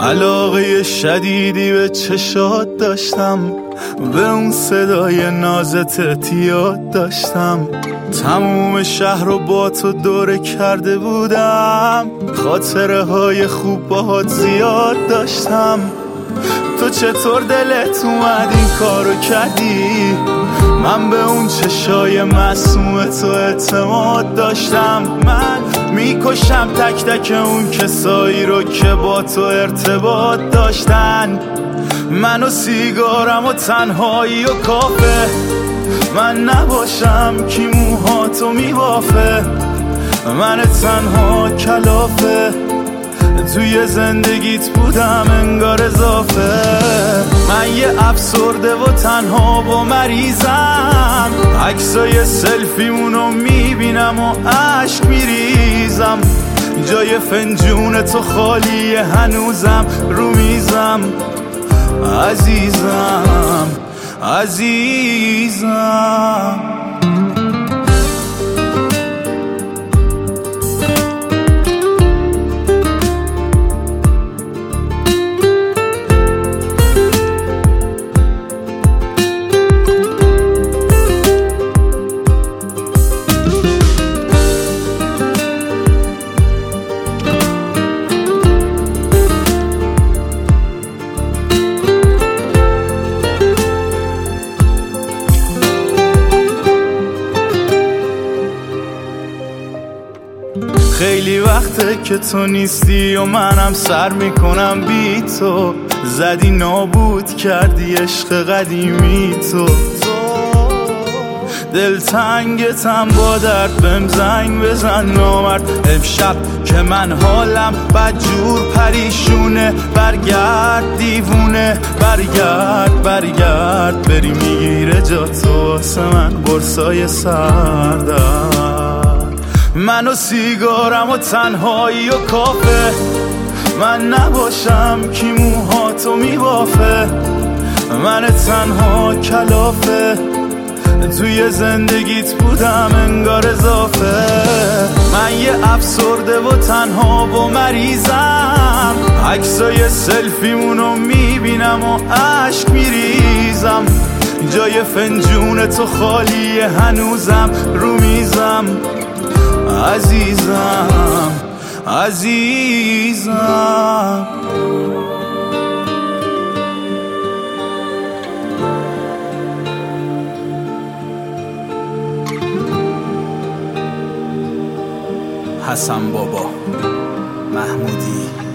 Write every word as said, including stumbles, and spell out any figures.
علاقه شدیدی به چشات داشتم، به اون صدای نازت اعتیاد داشتم. تموم شهر رو با تو دوره کرده بودم، خاطره های خوب باهات زیاد داشتم. تو چطور دلت اومد این کارو کردی؟ من به اون چشای معصوم تو اعتماد داشتم. من میکشم تک تک اون کسایی رو که با تو ارتباط داشتن. من و سیگارم و تنهایی و کافه، من نباشم کی موهاتو میبافه. من تنها کلافه توی زندگیت بودم انگار اضافه. من یه افسرده و تنها و مریضم، عکسای سلفیمونو میبینم و عشق میریزم. جای فنجون تو خالیه هنوزم رو میزم. عزیزم عزیزم خیلی وقته که تو نیستی و منم سر میکنم بی تو. زدی نابود کردی عشق قدیمی تو. دلتنگتم با درد بهم زنگ بزن نامرد. امشب که من حالم بدجور پریشونه، برگرد دیوونه، برگرد برگرد بری میگیره جا تو واسه من برسای سردر. من و سیگارم و تنهایی و کافه، من نباشم کی موهاتو میبافه. من تنها کلافه توی زندگیت بودم انگار اضافه. من یه افسرده و تنها و مریضم، عکسای سلفیمونو میبینم و عشق میریزم. جای فنجون تو خالیه هنوزم رو میزم. عزیزم عزیزم حسن بابا محمودی.